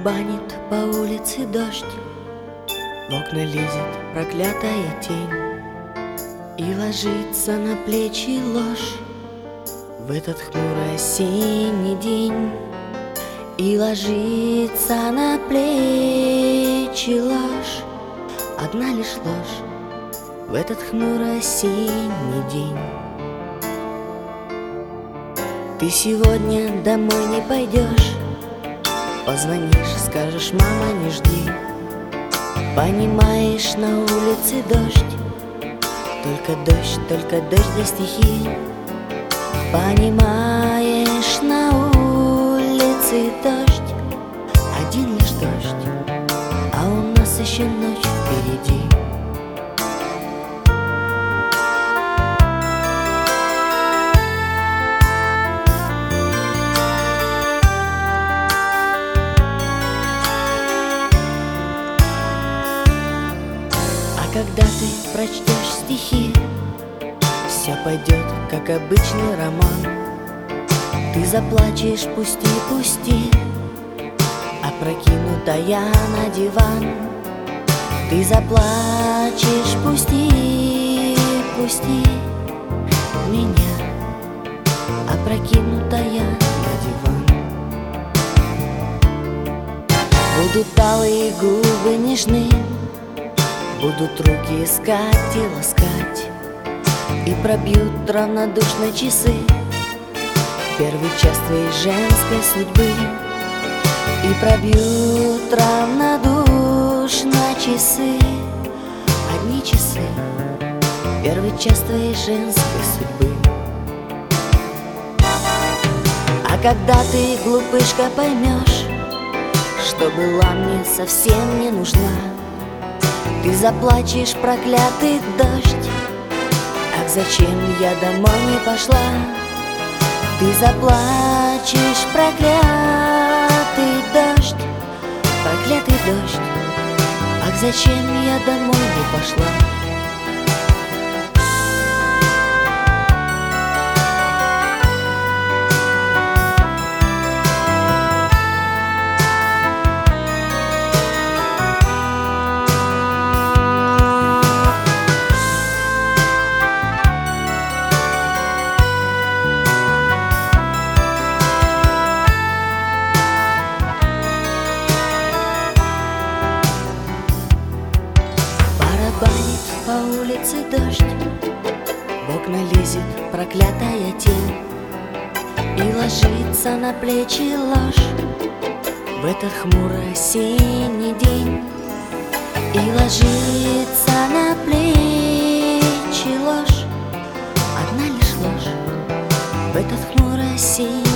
Барабанит по улице дождь, в окна лезет проклятая тень и ложится на плечи ложь в этот хмурый осенний день. И ложится на плечи ложь, одна лишь ложь в этот хмурый осенний день. Ты сегодня домой не пойдешь, позвонишь, скажешь: мама, не жди. Понимаешь, на улице дождь, только дождь да стихи. Понимаешь, на улице дождь, один лишь дождь, а у нас еще ночь впереди. Когда ты прочтешь стихи, все пойдет, как обычный роман. Ты заплачешь, пусти, пусти, опрокинутая на диван. Ты заплачешь, пусти, пусти меня, опрокинутая на диван. Будут алые губы нежны, будут руки искать и ласкать, и пробьют равнодушно часы, первый час твоей женской судьбы. И пробьют равнодушно часы, одни часы, первый час твоей женской судьбы. А когда ты, глупышка, поймешь, что была мне совсем не нужна, ты заплачешь, проклятый дождь, ах, зачем я домой не пошла? Ты заплачешь, проклятый дождь, ах, зачем я домой не пошла? Барабанит по улице дождь, в окна лезет проклятая тень и ложится на плечи ложь в этот хмурый осенний день. И ложится на плечи ложь, одна лишь ложь в этот хмурый осенний